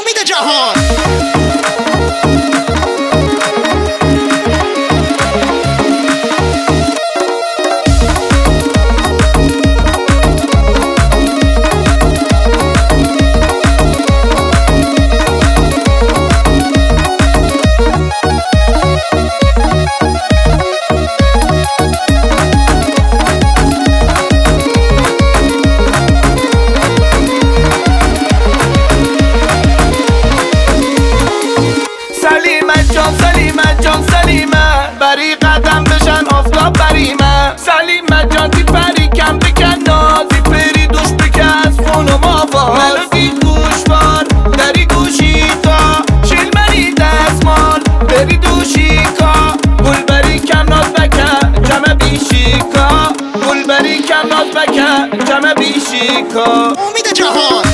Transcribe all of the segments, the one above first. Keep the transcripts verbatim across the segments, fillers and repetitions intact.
امید جهان. سلیمت جان سلیمت جان سلیمت بری قدم بشن آفتاب بریمه سلیمت جان تی پری کم بکن نازی پری دوش بکس خون و مافاز منو دید گوشوار دری گوشی تا شیل منی دستمال بری دوشی کا گل بری کم ناز بکن جمع بیشی کا گل بری کم ناز بکن جمع بیشی کا امید جهان.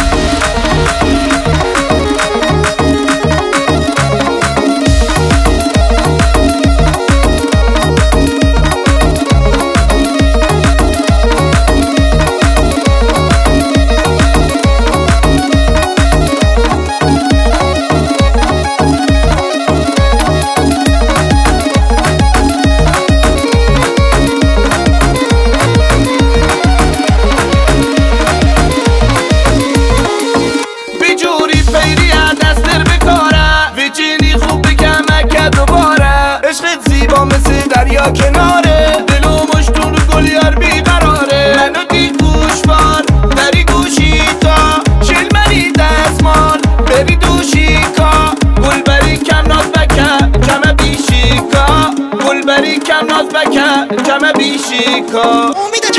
عشقت زیبا مثل دریا کناره دل و مشتون رو گل یار بیقراره منو دید گوشوار دری گوشی تا شیل منی دستمال بری دوشی کا گل بری کم ناز بکن جمع بیشی کا گل بری کم ناز بکن جمع بیشی کا امید